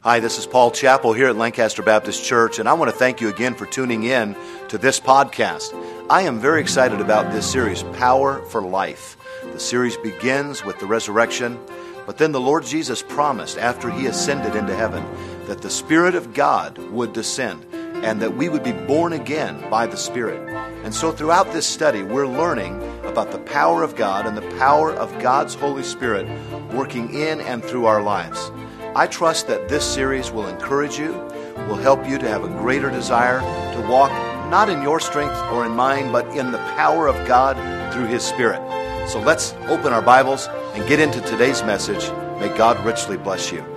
Hi, this is Paul Chappell here at Lancaster Baptist Church, and I want to thank you again for tuning in to this podcast. I am very excited about this series, Power for Life. The series begins with the resurrection, but then the Lord Jesus promised after He ascended into heaven that the Spirit of God would descend and that we would be born again by the Spirit. And so throughout this study, we're learning about the power of God and the power of God's Holy Spirit working in and through our lives. I trust that this series will encourage you, will help you to have a greater desire to walk not in your strength or in mine, but in the power of God through His Spirit. So let's open our Bibles and get into today's message. May God richly bless you.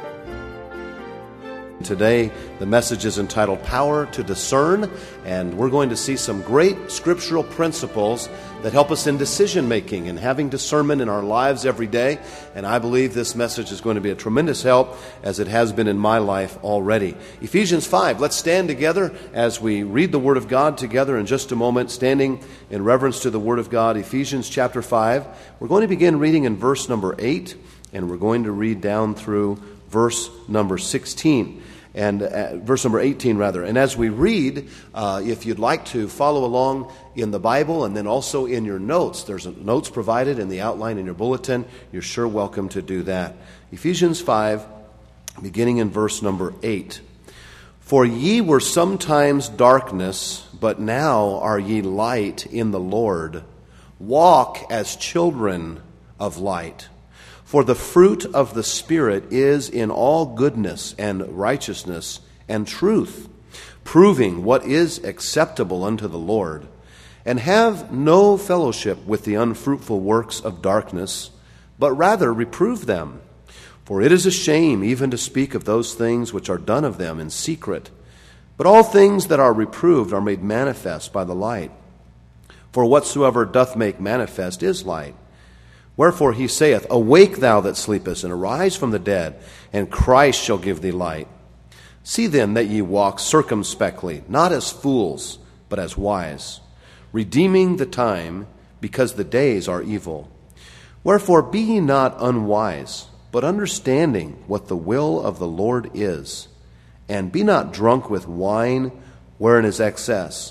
Today, the message is entitled Power to Discern, and we're going to see some great scriptural principles that help us in decision-making and having discernment in our lives every day. And I believe this message is going to be a tremendous help, as it has been in my life already. Ephesians 5, let's stand together as we read the Word of God together in just a moment, standing in reverence to the Word of God. Ephesians chapter 5, we're going to begin reading in verse number 8, and we're going to read down through verse number 16. And verse number 18, rather. And as we read, if you'd like to follow along in the Bible and then also in your notes, there's notes provided in the outline in your bulletin. You're sure welcome to do that. Ephesians 5, beginning in verse number 8. For ye were sometimes darkness, but now are ye light in the Lord. Walk as children of light. For the fruit of the Spirit is in all goodness and righteousness and truth, proving what is acceptable unto the Lord. And have no fellowship with the unfruitful works of darkness, but rather reprove them. For it is a shame even to speak of those things which are done of them in secret. But all things that are reproved are made manifest by the light. For whatsoever doth make manifest is light. Wherefore he saith, Awake thou that sleepest, and arise from the dead, and Christ shall give thee light. See then that ye walk circumspectly, not as fools, but as wise, redeeming the time, because the days are evil. Wherefore be ye not unwise, but understanding what the will of the Lord is. And be not drunk with wine, wherein is excess,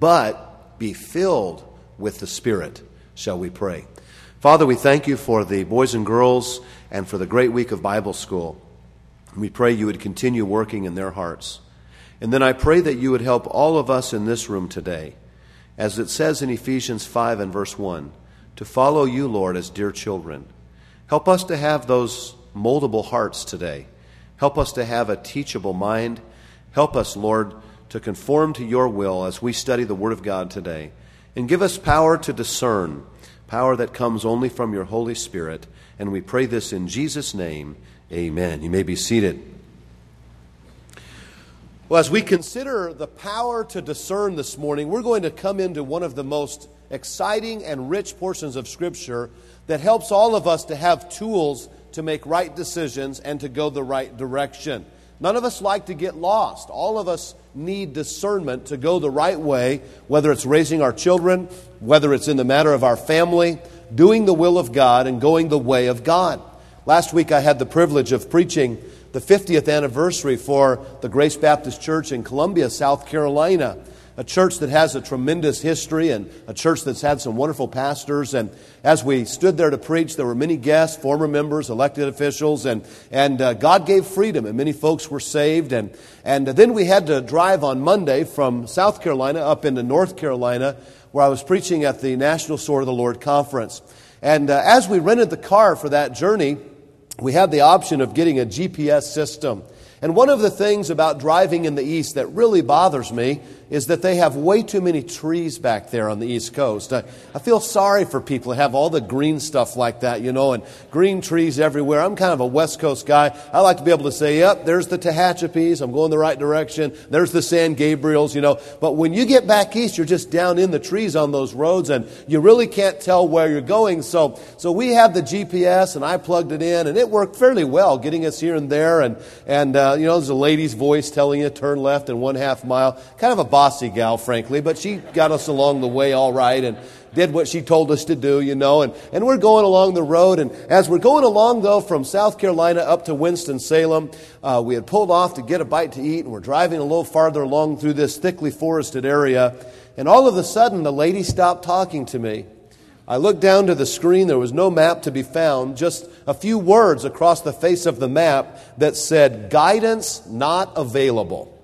but be filled with the Spirit. Shall we pray? Father, we thank you for the boys and girls and for the great week of Bible school. We pray you would continue working in their hearts. And then I pray that you would help all of us in this room today, as it says in Ephesians 5 and verse 1, to follow you, Lord, as dear children. Help us to have those moldable hearts today. Help us to have a teachable mind. Help us, Lord, to conform to your will as we study the Word of God today. And give us power to discern, power that comes only from your Holy Spirit. And we pray this in Jesus' name. Amen. You may be seated. Well, as we consider the power to discern this morning, we're going to come into one of the most exciting and rich portions of Scripture that helps all of us to have tools to make right decisions and to go the right direction. None of us like to get lost. All of us need discernment to go the right way, whether it's raising our children, whether it's in the matter of our family, doing the will of God and going the way of God. Last week I had the privilege of preaching the 50th anniversary for the Grace Baptist Church in Columbia, South Carolina, a church that has a tremendous history and a church that's had some wonderful pastors. And as we stood there to preach, there were many guests, former members, elected officials, and God gave freedom, and many folks were saved. And then we had to drive on Monday from South Carolina up into North Carolina, where I was preaching at the National Sword of the Lord Conference. And as we rented the car for that journey, we had the option of getting a GPS system. And one of the things about driving in the East that really bothers me is that they have way too many trees back there on the East Coast. I feel sorry for people that have all the green stuff like that, and green trees everywhere. I'm kind of a West Coast guy. I like to be able to say, yep, there's the Tehachapis. I'm going the right direction. There's the San Gabriels, But when you get back east, you're just down in the trees on those roads, and you really can't tell where you're going. So we have the GPS, and I plugged it in, and it worked fairly well, getting us here and there. And there's a lady's voice telling you turn left in 1/2 mile. Kind of a bossy gal, frankly, but she got us along the way all right and did what she told us to do, and we're going along the road. And as we're going along, though, from South Carolina up to Winston-Salem, we had pulled off to get a bite to eat, and we're driving a little farther along through this thickly forested area. And all of a sudden, the lady stopped talking to me. I looked down to the screen. There was no map to be found, just a few words across the face of the map that said, "Guidance not available."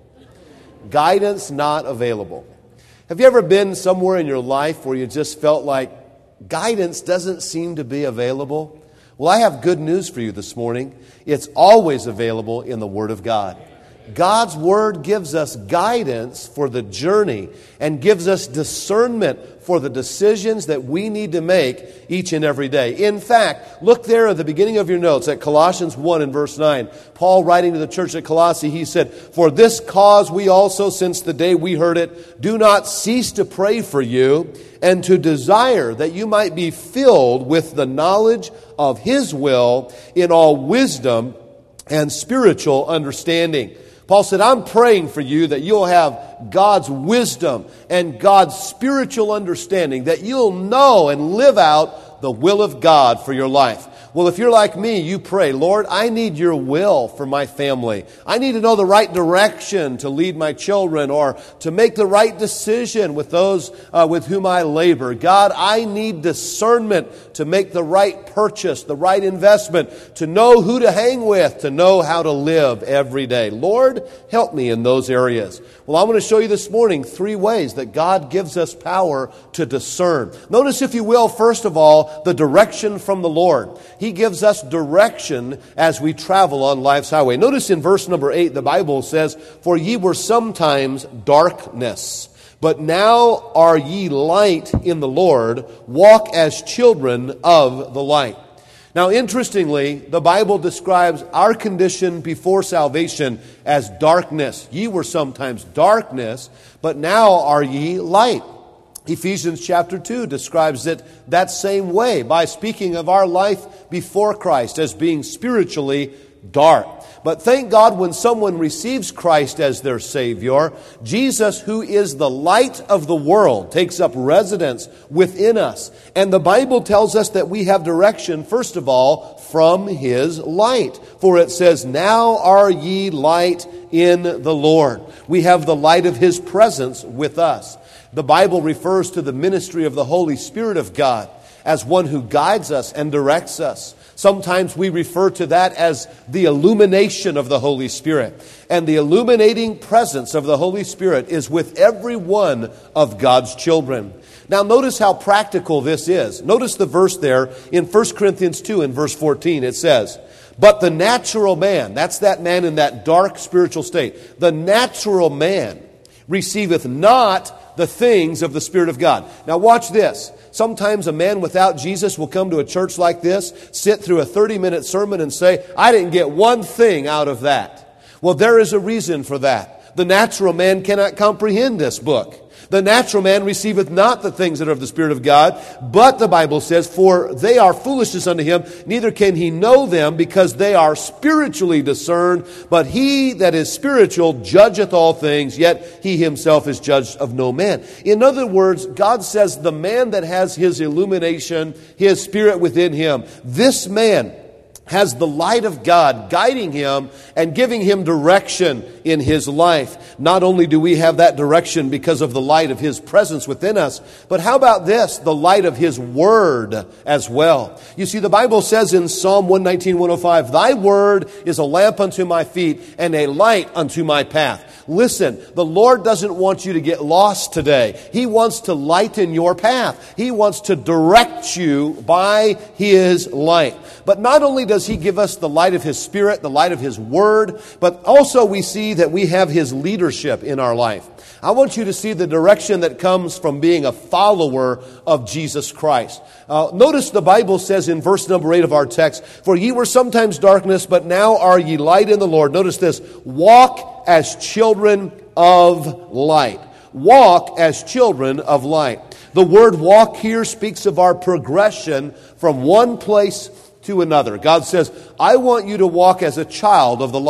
Guidance not available. Have you ever been somewhere in your life where you just felt like guidance doesn't seem to be available? Well, I have good news for you this morning. It's always available in the Word of God. God's Word gives us guidance for the journey and gives us discernment for the decisions that we need to make each and every day. In fact, look there at the beginning of your notes at Colossians 1 and verse 9. Paul, writing to the church at Colossae, he said, "For this cause we also, since the day we heard it, do not cease to pray for you and to desire that you might be filled with the knowledge of His will in all wisdom and spiritual understanding." Paul said, I'm praying for you that you'll have God's wisdom and God's spiritual understanding, that you'll know and live out the will of God for your life. Well, if you're like me, you pray, Lord, I need your will for my family. I need to know the right direction to lead my children or to make the right decision with those with whom I labor. God, I need discernment to make the right purchase, the right investment, to know who to hang with, to know how to live every day. Lord, help me in those areas. Well, I'm going to show you this morning 3 ways that God gives us power to discern. Notice, if you will, first of all, the direction from the Lord. He gives us direction as we travel on life's highway. Notice in verse number 8, the Bible says, "For ye were sometimes darkness, but now are ye light in the Lord. Walk as children of the light." Now, interestingly, the Bible describes our condition before salvation as darkness. Ye were sometimes darkness, but now are ye light. Ephesians chapter 2 describes it that same way by speaking of our life before Christ as being spiritually dark. But thank God, when someone receives Christ as their Savior, Jesus, who is the light of the world, takes up residence within us. And the Bible tells us that we have direction, first of all, from His light. For it says, "Now are ye light in the Lord." We have the light of His presence with us. The Bible refers to the ministry of the Holy Spirit of God as one who guides us and directs us. Sometimes we refer to that as the illumination of the Holy Spirit. And the illuminating presence of the Holy Spirit is with every one of God's children. Now notice how practical this is. Notice the verse there in 1 Corinthians 2 and verse 14. It says, "But the natural man," that's that man in that dark spiritual state, "the natural man receiveth not the things of the Spirit of God." Now watch this. Sometimes a man without Jesus will come to a church like this, sit through a 30-minute sermon and say, "I didn't get one thing out of that." Well, there is a reason for that. The natural man cannot comprehend this book. The natural man receiveth not the things that are of the Spirit of God, but the Bible says, "For they are foolishness unto him, neither can he know them, because they are spiritually discerned. But he that is spiritual judgeth all things, yet he himself is judged of no man." In other words, God says the man that has his illumination, his Spirit within him, this man has the light of God guiding him and giving him direction in his life. Not only do we have that direction because of the light of His presence within us, but how about this? The light of His Word as well. You see, the Bible says in Psalm 119, 105, "Thy word is a lamp unto my feet and a light unto my path." Listen, the Lord doesn't want you to get lost today. He wants to lighten your path. He wants to direct you by His light. But not only does He give us the light of His Spirit, the light of His Word, but also we see that we have His leadership in our life. I want you to see the direction that comes from being a follower of Jesus Christ. Notice the Bible says in verse number 8 of our text, "For ye were sometimes darkness, but now are ye light in the Lord." Notice this, "Walk as children of light." Walk as children of light. The word walk here speaks of our progression from one place to another. God says, I want you to walk as a child of the light.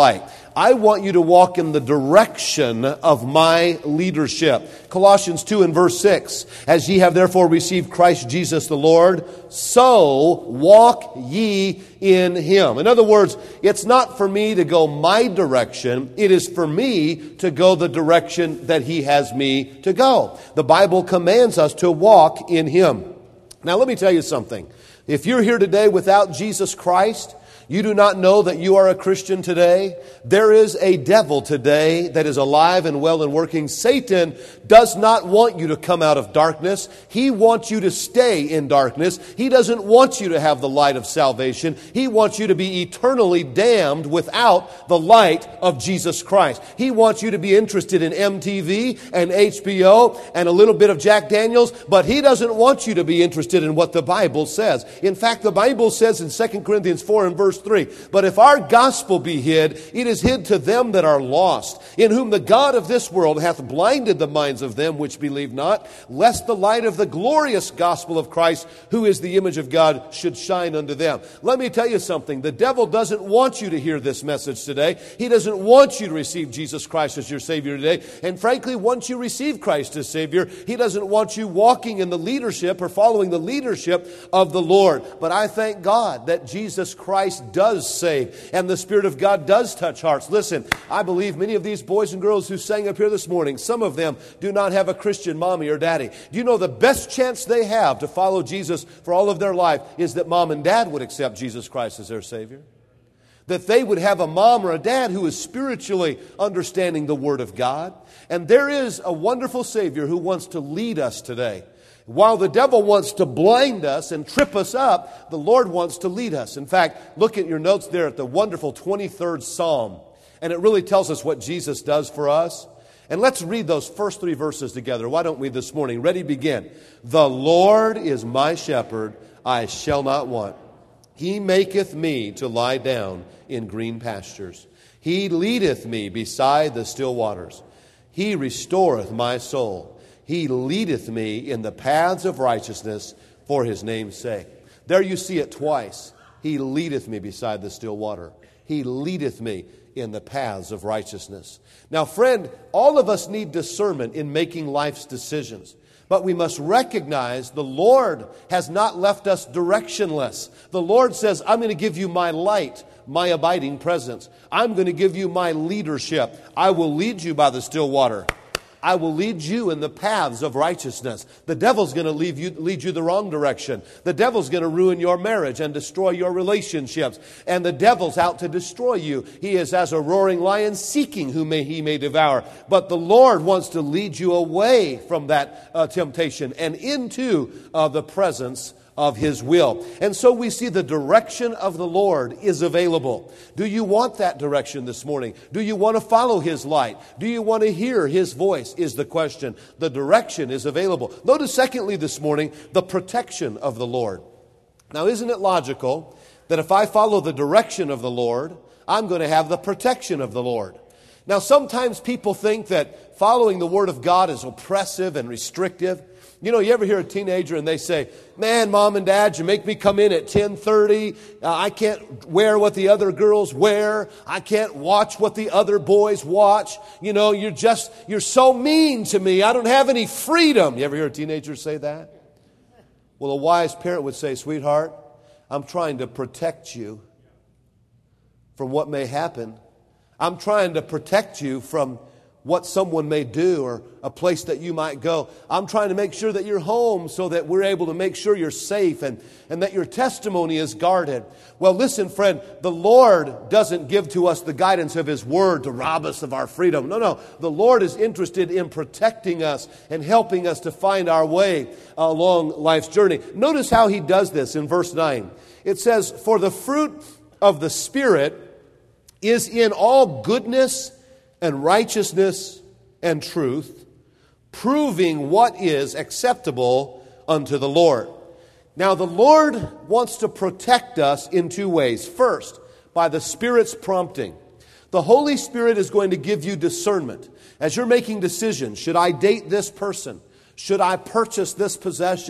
I want you to walk in the direction of my leadership. Colossians 2 and verse 6, as ye have therefore received Christ Jesus the Lord, so walk ye in Him. In other words, it's not for me to go my direction. It is for me to go the direction that He has me to go. The Bible commands us to walk in Him. Now let me tell you something. If you're here today without Jesus Christ, you do not know that you are a Christian today. There is a devil today that is alive and well and working. Satan does not want you to come out of darkness. He wants you to stay in darkness. He doesn't want you to have the light of salvation. He wants you to be eternally damned without the light of Jesus Christ. He wants you to be interested in MTV and HBO and a little bit of Jack Daniels, but he doesn't want you to be interested in what the Bible says. In fact, the Bible says in 2 Corinthians 4 and verse 3, but if our gospel be hid, it is hid to them that are lost, in whom the God of this world hath blinded the minds of them which believe not, lest the light of the glorious gospel of Christ, who is the image of God, should shine unto them. Let me tell you something. The devil doesn't want you to hear this message today. He doesn't want you to receive Jesus Christ as your Savior today. And frankly, once you receive Christ as Savior, he doesn't want you walking in the leadership or following the leadership of the Lord. But I thank God that Jesus Christ does save, and the Spirit of God does touch hearts. Listen, I believe many of these boys and girls who sang up here this morning, some of them do not have a Christian mommy or daddy. Do you know the best chance they have to follow Jesus for all of their life is that mom and dad would accept Jesus Christ as their Savior? That they would have a mom or a dad who is spiritually understanding the Word of God. And there is a wonderful Savior who wants to lead us today. While the devil wants to blind us and trip us up, the Lord wants to lead us. In fact, look at your notes there at the wonderful 23rd Psalm. And it really tells us what Jesus does for us. And let's read those first 3 verses together. Why don't we this morning? Ready, begin. The Lord is my shepherd, I shall not want. He maketh me to lie down in green pastures. He leadeth me beside the still waters. He restoreth my soul. He leadeth me in the paths of righteousness for His name's sake. There you see it twice. He leadeth me beside the still water. He leadeth me in the paths of righteousness. Now, friend, all of us need discernment in making life's decisions. But we must recognize the Lord has not left us directionless. The Lord says, I'm going to give you my light, my abiding presence. I'm going to give you my leadership. I will lead you by the still water. I will lead you in the paths of righteousness. The devil's going to lead you the wrong direction. The devil's going to ruin your marriage and destroy your relationships. And the devil's out to destroy you. He is as a roaring lion seeking whom he may devour. But the Lord wants to lead you away from that temptation and into the presence of His will. And so we see the direction of the Lord is available. Do you want that direction this morning? Do you want to follow His light? Do you want to hear His voice is the question. The direction is available. Notice secondly this morning, the protection of the Lord. Now isn't it logical that if I follow the direction of the Lord, I'm going to have the protection of the Lord? Now sometimes people think that following the Word of God is oppressive and restrictive. You know, you ever hear a teenager and they say, man, mom and dad, you make me come in at 10:30. I can't wear what the other girls wear. I can't watch what the other boys watch. You know, you're so mean to me. I don't have any freedom. You ever hear a teenager say that? Well, a wise parent would say, sweetheart, I'm trying to protect you from what may happen. I'm trying to protect you from what someone may do or a place that you might go. I'm trying to make sure that you're home so that we're able to make sure you're safe and that your testimony is guarded. Well, listen, friend, the Lord doesn't give to us the guidance of His Word to rob us of our freedom. No. The Lord is interested in protecting us and helping us to find our way along life's journey. Notice how He does this in verse 9. It says, for the fruit of the Spirit is in all goodness and righteousness and truth, proving what is acceptable unto the Lord. Now, the Lord wants to protect us in 2 ways. First, by the Spirit's prompting. The Holy Spirit is going to give you discernment. As you're making decisions, should I date this person? Should I purchase this possession?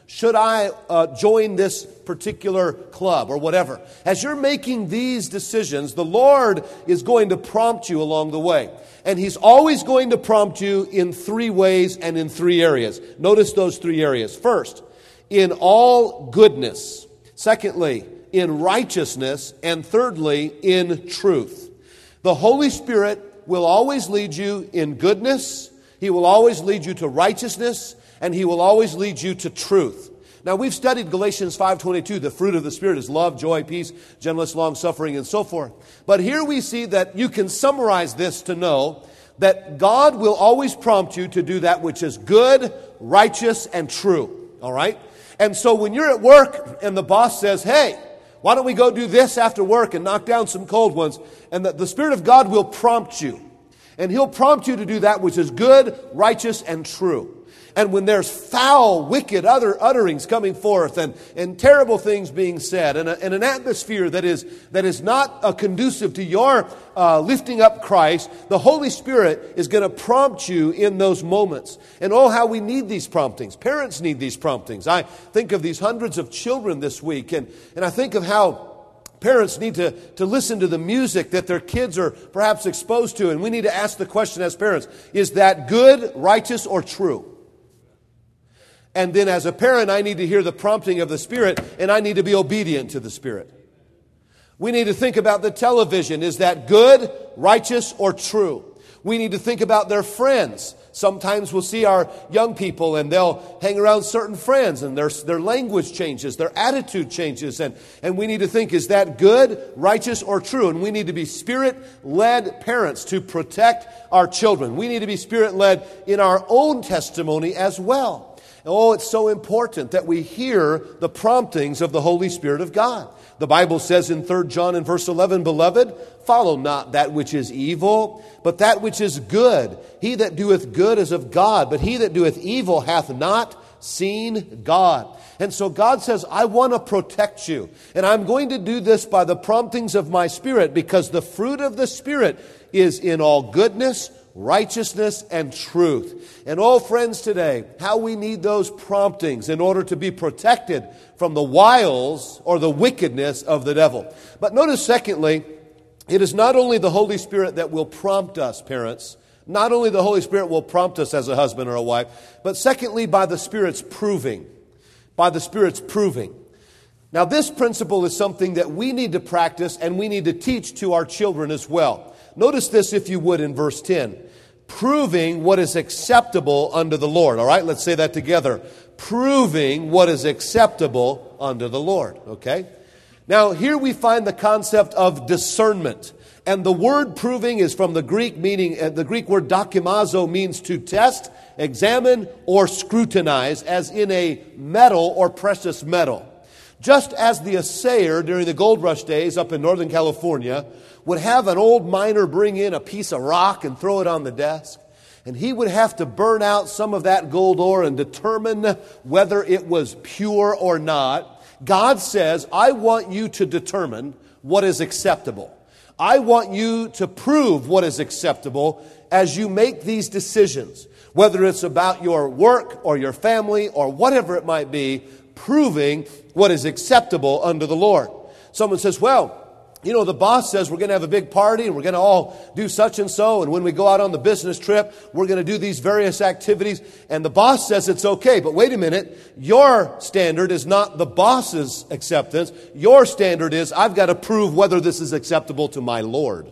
Should I join this particular club or whatever? As you're making these decisions, the Lord is going to prompt you along the way. And He's always going to prompt you in 3 ways and in 3 areas. Notice those 3 areas. First, in all goodness. Secondly, in righteousness. And thirdly, in truth. The Holy Spirit will always lead you in goodness. He will always lead you to righteousness. And He will always lead you to truth. Now, we've studied Galatians 5:22. The fruit of the Spirit is love, joy, peace, gentleness, long-suffering, and so forth. But here we see that you can summarize this to know that God will always prompt you to do that which is good, righteous, and true. All right? And so when you're at work and the boss says, hey, why don't we go do this after work and knock down some cold ones? And the Spirit of God will prompt you. And He'll prompt you to do that which is good, righteous, and true. And when there's foul, wicked utterings coming forth and terrible things being said and an atmosphere that is not conducive to your lifting up Christ, the Holy Spirit is going to prompt you in those moments. And oh, how we need these promptings. Parents need these promptings. I think of these hundreds of children this week, and I think of how parents need to listen to the music that their kids are perhaps exposed to. And we need to ask the question as parents, is that good, righteous, or true? And then as a parent, I need to hear the prompting of the Spirit, and I need to be obedient to the Spirit. We need to think about the television. Is that good, righteous, or true? We need to think about their friends. Sometimes we'll see our young people and they'll hang around certain friends and their language changes, their attitude changes. And we need to think, is that good, righteous, or true? And we need to be Spirit-led parents to protect our children. We need to be Spirit-led in our own testimony as well. Oh, it's so important that we hear the promptings of the Holy Spirit of God. The Bible says in 3 John in verse 11, Beloved, follow not that which is evil, but that which is good. He that doeth good is of God, but he that doeth evil hath not seen God. And so God says, I want to protect you. And I'm going to do this by the promptings of my Spirit, because the fruit of the Spirit is in all goodness, righteousness, and truth. And oh, friends, today, how we need those promptings in order to be protected from the wiles or the wickedness of the devil. But notice, secondly, it is not only the Holy Spirit that will prompt us, parents. Not only the Holy Spirit will prompt us as a husband or a wife, but secondly, by the Spirit's proving. By the Spirit's proving. Now, this principle is something that we need to practice and we need to teach to our children as well. Notice this, if you would, in verse 10. Proving what is acceptable unto the Lord. All right, let's say that together. Proving what is acceptable unto the Lord. Okay? Now, here we find the concept of discernment. And the word proving is from the Greek meaning, the Greek word dokimazo means to test, examine, or scrutinize, as in a metal or precious metal. Just as the assayer during the gold rush days up in Northern California would have an old miner bring in a piece of rock and throw it on the desk, and he would have to burn out some of that gold ore and determine whether it was pure or not. God says, I want you to determine what is acceptable. I want you to prove what is acceptable as you make these decisions, whether it's about your work or your family or whatever it might be, proving what is acceptable unto the Lord. Someone says, well, you know, the boss says we're going to have a big party and we're going to all do such and so. And when we go out on the business trip, we're going to do these various activities. And the boss says it's okay. But wait a minute. Your standard is not the boss's acceptance. Your standard is, I've got to prove whether this is acceptable to my Lord.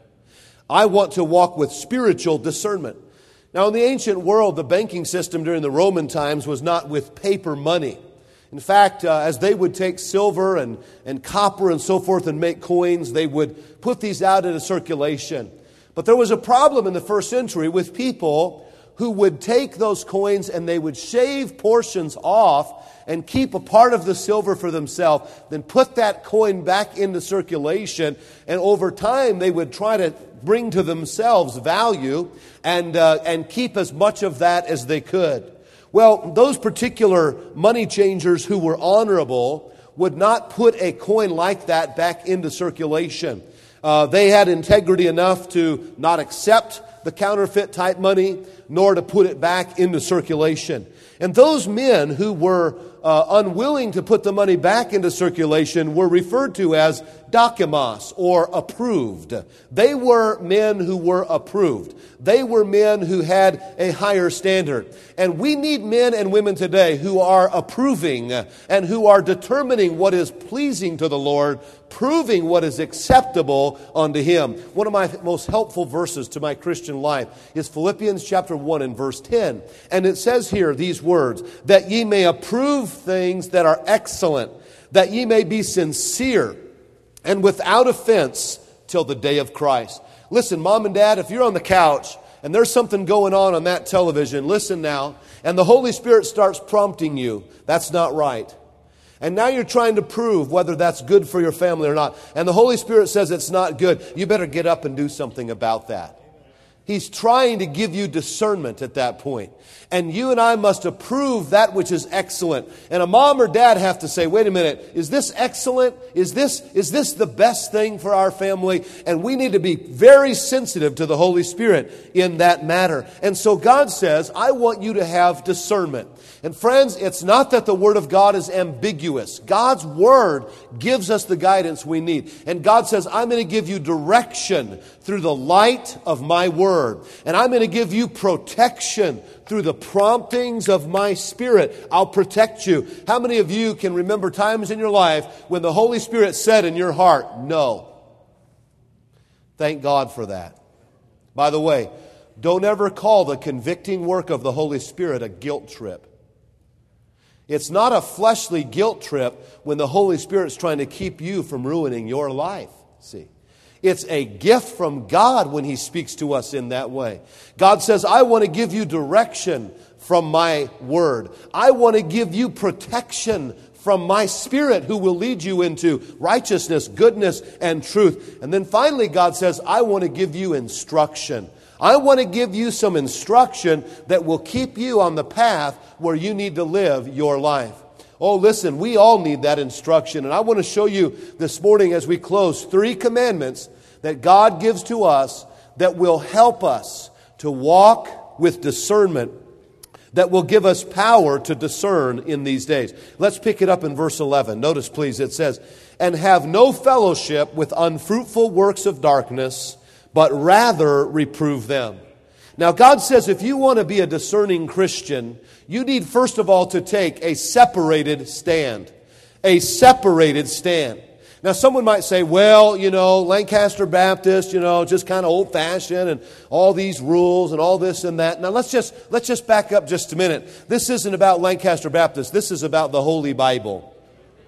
I want to walk with spiritual discernment. Now, in the ancient world, the banking system during the Roman times was not with paper money. In fact, as they would take silver and copper and so forth and make coins, they would put these out into circulation. But there was a problem in the first century with people who would take those coins and they would shave portions off and keep a part of the silver for themselves, then put that coin back into circulation, and over time they would try to bring to themselves value and keep as much of that as they could. Well, those particular money changers who were honorable would not put a coin like that back into circulation. They had integrity enough to not accept the counterfeit type money, nor to put it back into circulation. And those men who were unwilling to put the money back into circulation were referred to as dokimos, or approved. They were men who were approved. They were men who had a higher standard. And we need men and women today who are approving and who are determining what is pleasing to the Lord, proving what is acceptable unto Him. One of my most helpful verses to my Christian life is Philippians chapter 1 and verse 10. And it says here these words, that ye may approve things that are excellent, that ye may be sincere and without offense till the day of Christ. Listen, Mom and Dad, if you're on the couch and there's something going on that television, listen now, and the Holy Spirit starts prompting you, that's not right. And now you're trying to prove whether that's good for your family or not. And the Holy Spirit says it's not good. You better get up and do something about that. He's trying to give you discernment at that point. And you and I must approve that which is excellent. And a mom or dad have to say, wait a minute, is this excellent? Is this the best thing for our family? And we need to be very sensitive to the Holy Spirit in that matter. And so God says, I want you to have discernment. And friends, it's not that the Word of God is ambiguous. God's Word gives us the guidance we need. And God says, I'm going to give you direction through the light of my Word. And I'm going to give you protection through the promptings of my Spirit. I'll protect you. How many of you can remember times in your life when the Holy Spirit said in your heart, no? Thank God for that. By the way, don't ever call the convicting work of the Holy Spirit a guilt trip. It's not a fleshly guilt trip when the Holy Spirit's trying to keep you from ruining your life. See, it's a gift from God when He speaks to us in that way. God says, I want to give you direction from my Word. I want to give you protection from my Spirit who will lead you into righteousness, goodness, and truth. And then finally, God says, I want to give you instruction. I want to give you some instruction that will keep you on the path where you need to live your life. Oh, listen, we all need that instruction. And I want to show you this morning as we close 3 commandments that God gives to us that will help us to walk with discernment, that will give us power to discern in these days. Let's pick it up in verse 11. Notice, please, it says, and have no fellowship with unfruitful works of darkness, but rather reprove them. Now, God says if you want to be a discerning Christian, you need first of all to take a separated stand. A separated stand. Now, someone might say, well, Lancaster Baptist, just kind of old-fashioned and all these rules and all this and that. Now, let's just back up just a minute. This isn't about Lancaster Baptist. This is about the Holy Bible.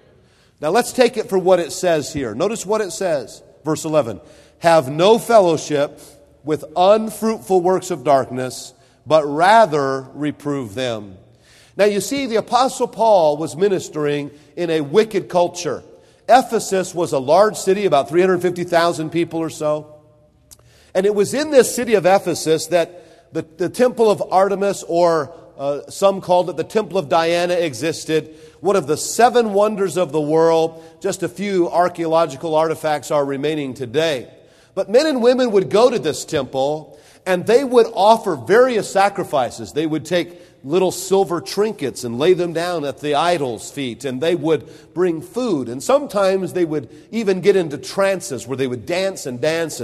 Now, let's take it for what it says here. Notice what it says. Verse 11. Have no fellowship with unfruitful works of darkness, but rather reprove them. Now you see, the Apostle Paul was ministering in a wicked culture. Ephesus was a large city, about 350,000 people or so. And it was in this city of Ephesus that the temple of Artemis, or some called it the temple of Diana, existed. One of the 7 wonders of the world. Just a few archaeological artifacts are remaining today. But men and women would go to this temple and they would offer various sacrifices. They would take little silver trinkets and lay them down at the idol's feet, and they would bring food. And sometimes they would even get into trances where they would dance and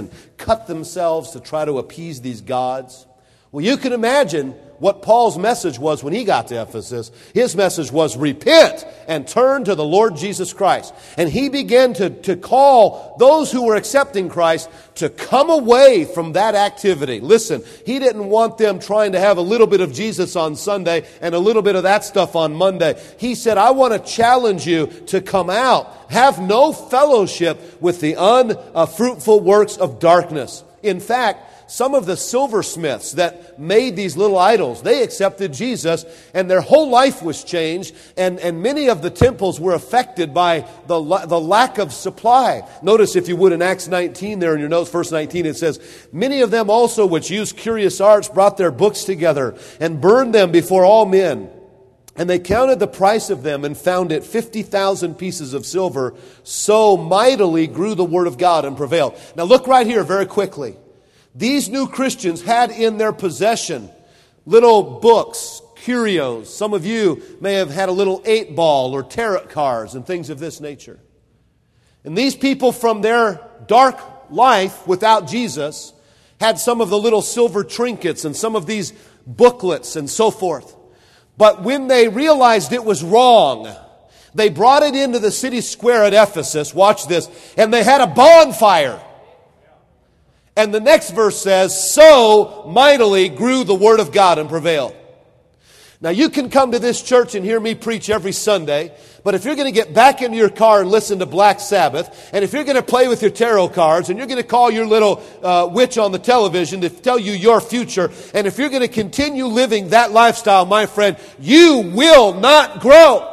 cut themselves to try to appease these gods. Well, you can imagine what Paul's message was when he got to Ephesus. His message was repent and turn to the Lord Jesus Christ. And he began to call those who were accepting Christ to come away from that activity. Listen, he didn't want them trying to have a little bit of Jesus on Sunday and a little bit of that stuff on Monday. He said, I want to challenge you to come out. Have no fellowship with the unfruitful works of darkness. In fact, some of the silversmiths that made these little idols, they accepted Jesus, and their whole life was changed, and many of the temples were affected by the lack of supply. Notice, if you would, in Acts 19 there in your notes, verse 19, it says, many of them also which used curious arts brought their books together and burned them before all men. And they counted the price of them and found it 50,000 pieces of silver. So mightily grew the word of God and prevailed. Now look right here very quickly. These new Christians had in their possession little books, curios. Some of you may have had a little 8-ball or tarot cards and things of this nature. And these people from their dark life without Jesus had some of the little silver trinkets and some of these booklets and so forth. But when they realized it was wrong, they brought it into the city square at Ephesus, watch this, and they had a bonfire. And the next verse says, so mightily grew the word of God and prevailed. Now you can come to this church and hear me preach every Sunday, but if you're going to get back into your car and listen to Black Sabbath, and if you're going to play with your tarot cards, and you're going to call your little witch on the television to tell you your future, and if you're going to continue living that lifestyle, my friend, you will not grow.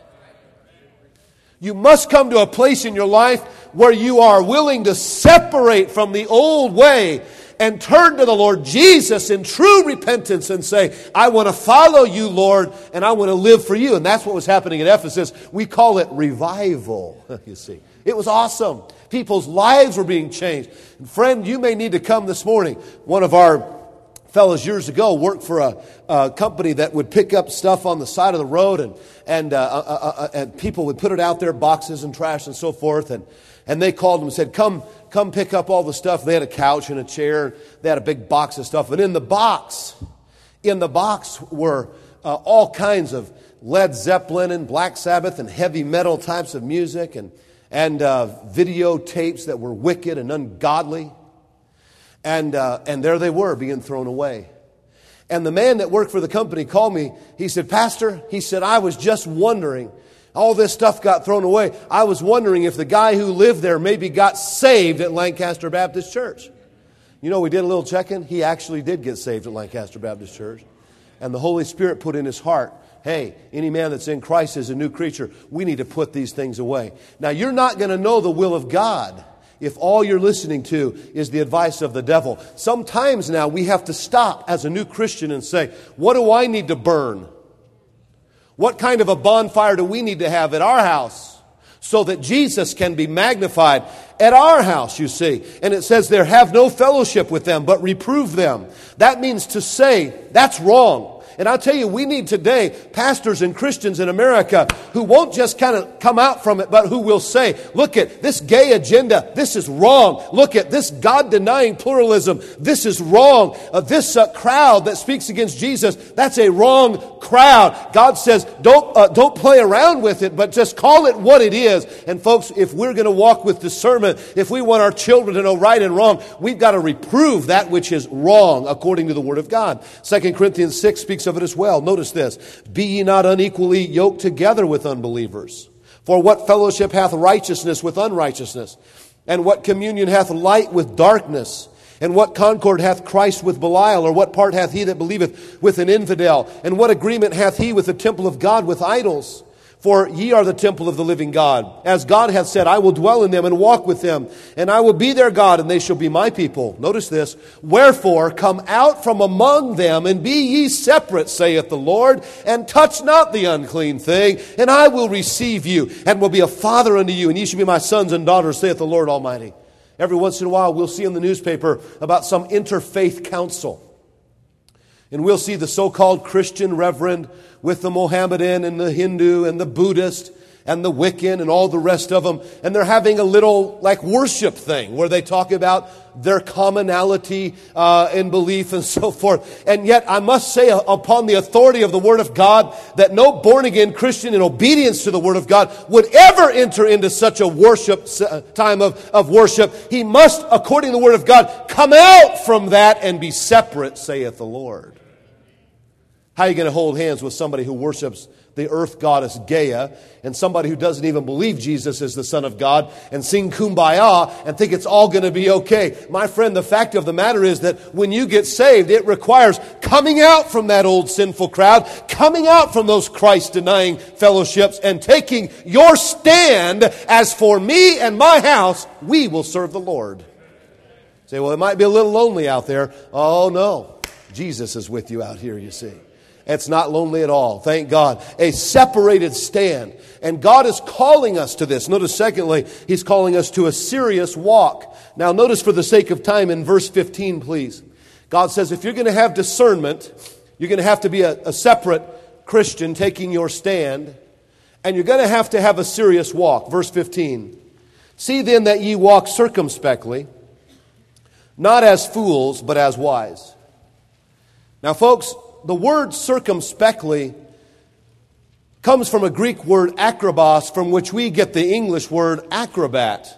You must come to a place in your life where you are willing to separate from the old way and turn to the Lord Jesus in true repentance and say, I want to follow you, Lord, and I want to live for you. And that's what was happening at Ephesus. We call it revival, you see. It was awesome. People's lives were being changed. And friend, you may need to come this morning. One of our fellows years ago worked for a company that would pick up stuff on the side of the road, and people would put it out there, boxes and trash and so forth, and they called them and said, come pick up all the stuff. They had a couch and a chair. They had a big box of stuff. And in the box were all kinds of Led Zeppelin and Black Sabbath and heavy metal types of music and videotapes that were wicked and ungodly. And there they were being thrown away. And the man that worked for the company called me. He said, Pastor, he said, I was just wondering, all this stuff got thrown away. I was wondering if the guy who lived there maybe got saved at Lancaster Baptist Church. You know, we did a little check-in. He actually did get saved at Lancaster Baptist Church. And the Holy Spirit put in his heart, hey, any man that's in Christ is a new creature. We need to put these things away. Now, you're not going to know the will of God if all you're listening to is the advice of the devil. Sometimes now we have to stop as a new Christian and say, what do I need to burn? What kind of a bonfire do we need to have at our house so that Jesus can be magnified at our house, you see? And it says there, have no fellowship with them, but reprove them. That means to say, that's wrong. And I'll tell you, we need today pastors and Christians in America who won't just kind of come out from it, but who will say, look at this gay agenda, this is wrong. Look at this God-denying pluralism, this is wrong. This crowd that speaks against Jesus, that's a wrong crowd. God says, don't play around with it, but just call it what it is. And folks, if we're going to walk with discernment, if we want our children to know right and wrong, we've got to reprove that which is wrong according to the Word of God. 2 Corinthians 6 speaks of it as well. Notice this. Be ye not unequally yoked together with unbelievers. For what fellowship hath righteousness with unrighteousness? And what communion hath light with darkness? And what concord hath Christ with Belial? Or what part hath he that believeth with an infidel? And what agreement hath he with the temple of God with idols? For ye are the temple of the living God. As God hath said, I will dwell in them and walk with them, and I will be their God, and they shall be my people. Notice this. Wherefore, come out from among them, and be ye separate, saith the Lord, and touch not the unclean thing, and I will receive you, and will be a father unto you, and ye shall be my sons and daughters, saith the Lord Almighty. Every once in a while, we'll see in the newspaper about some interfaith council. And we'll see the so-called Christian reverend with the Mohammedan and the Hindu and the Buddhist and the Wiccan and all the rest of them. And they're having a little like worship thing where they talk about their commonality in belief and so forth. And yet I must say upon the authority of the Word of God that no born-again Christian in obedience to the Word of God would ever enter into such a worship time of worship. He must, according to the Word of God, come out from that and be separate, saith the Lord. How are you going to hold hands with somebody who worships the earth goddess Gaia and somebody who doesn't even believe Jesus is the Son of God and sing Kumbaya and think it's all going to be okay? My friend, the fact of the matter is that when you get saved, it requires coming out from that old sinful crowd, coming out from those Christ-denying fellowships and taking your stand. As for me and my house, we will serve the Lord. Say, well, it might be a little lonely out there. Oh, no. Jesus is with you out here, you see. It's not lonely at all. Thank God. A separated stand. And God is calling us to this. Notice secondly, He's calling us to a serious walk. Now notice for the sake of time in verse 15, please. God says if you're going to have discernment, You're going to have to be a separate Christian taking your stand. And you're going to have a serious walk. Verse 15. See then that ye walk circumspectly, not as fools, but as wise. Now, folks, the word circumspectly comes from a Greek word akrobos, from which we get the English word acrobat.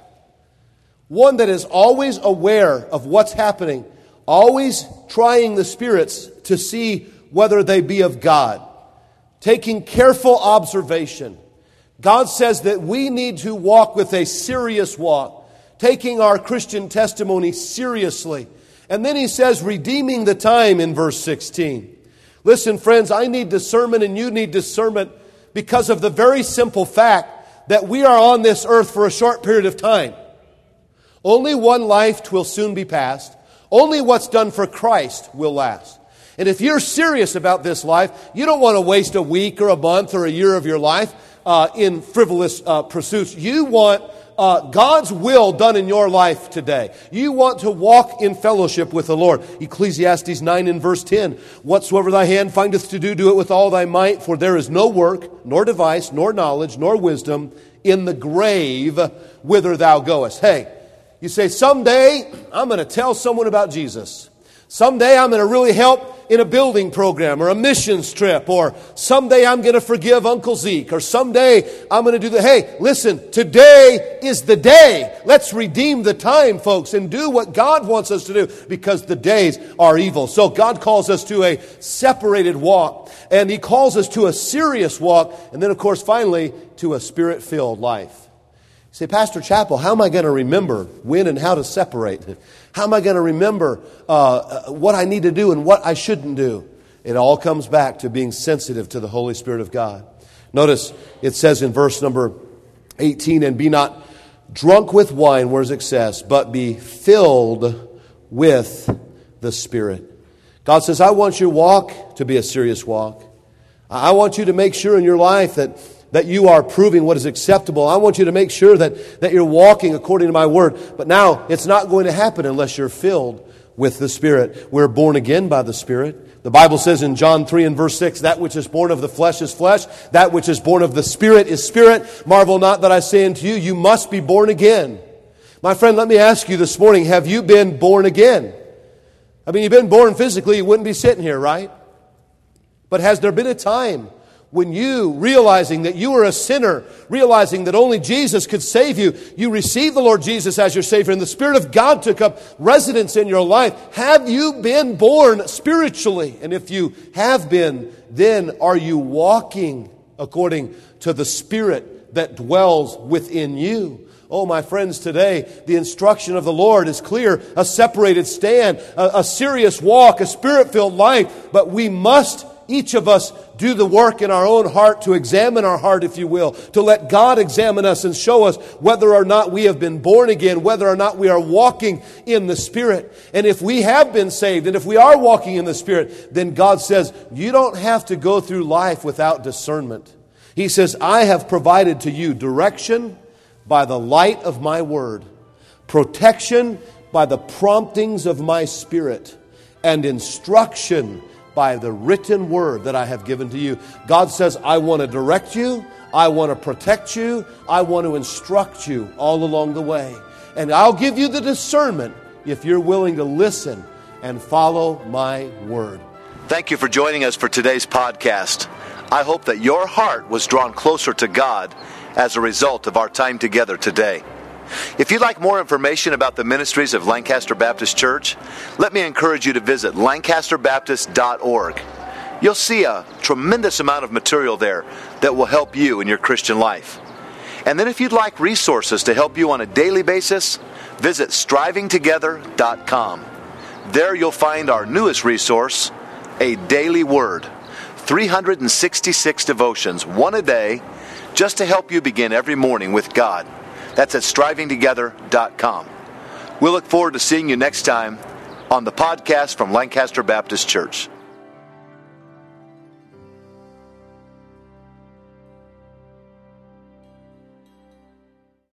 One that is always aware of what's happening, always trying the spirits to see whether they be of God, taking careful observation. God says that we need to walk with a serious walk, taking our Christian testimony seriously. And then he says, redeeming the time in verse 16. Listen, friends, I need discernment and you need discernment because of the very simple fact that we are on this earth for a short period of time. Only one life will soon be passed. Only what's done for Christ will last. And if you're serious about this life, you don't want to waste a week or a month or a year of your life in frivolous pursuits. You want God's will done in your life today. You want to walk in fellowship with the Lord. Ecclesiastes 9 and verse 10. Whatsoever thy hand findeth to do, do it with all thy might, for there is no work, nor device, nor knowledge, nor wisdom in the grave whither thou goest. Hey, you say, someday I'm going to tell someone about Jesus. Someday I'm going to really help in a building program or a missions trip, or someday I'm going to forgive Uncle Zeke, or someday I'm going to do the... Hey, listen, today is the day. Let's redeem the time, folks, and do what God wants us to do, because the days are evil. So God calls us to a separated walk, and He calls us to a serious walk, and then, of course, finally, to a Spirit-filled life. You say, Pastor Chappell, how am I going to remember when and how to separate? How am I going to remember what I need to do and what I shouldn't do? It all comes back to being sensitive to the Holy Spirit of God. Notice it says in verse number 18, and be not drunk with wine, where's excess, but be filled with the Spirit. God says, I want your walk to be a serious walk. I want you to make sure in your life that you are proving what is acceptable. I want you to make sure that you're walking according to my word. But now, it's not going to happen unless you're filled with the Spirit. We're born again by the Spirit. The Bible says in John 3 and verse 6, that which is born of the flesh is flesh. That which is born of the Spirit is spirit. Marvel not that I say unto you, you must be born again. My friend, let me ask you this morning, have you been born again? I mean, you've been born physically, you wouldn't be sitting here, right? But has there been a time when you, realizing that you were a sinner, realizing that only Jesus could save you, you received the Lord Jesus as your Savior, and the Spirit of God took up residence in your life? Have you been born spiritually? And if you have been, then are you walking according to the Spirit that dwells within you? Oh, my friends, today, the instruction of the Lord is clear. A separated stand, a serious walk, a Spirit-filled life. But we must, each of us, do the work in our own heart to examine our heart, if you will, to let God examine us and show us whether or not we have been born again, whether or not we are walking in the Spirit. And if we have been saved, and if we are walking in the Spirit, then God says, you don't have to go through life without discernment. He says, I have provided to you direction by the light of my word, protection by the promptings of my Spirit, and instruction by the written word that I have given to you. God says, I want to direct you, I want to protect you, I want to instruct you all along the way. And I'll give you the discernment if you're willing to listen and follow my word. Thank you for joining us for today's podcast. I hope that your heart was drawn closer to God as a result of our time together today. If you'd like more information about the ministries of Lancaster Baptist Church, let me encourage you to visit lancasterbaptist.org. You'll see a tremendous amount of material there that will help you in your Christian life. And then if you'd like resources to help you on a daily basis, visit strivingtogether.com. There you'll find our newest resource, A Daily Word. 366 devotions, one a day, just to help you begin every morning with God. That's at strivingtogether.com. We'll look forward to seeing you next time on the podcast from Lancaster Baptist Church.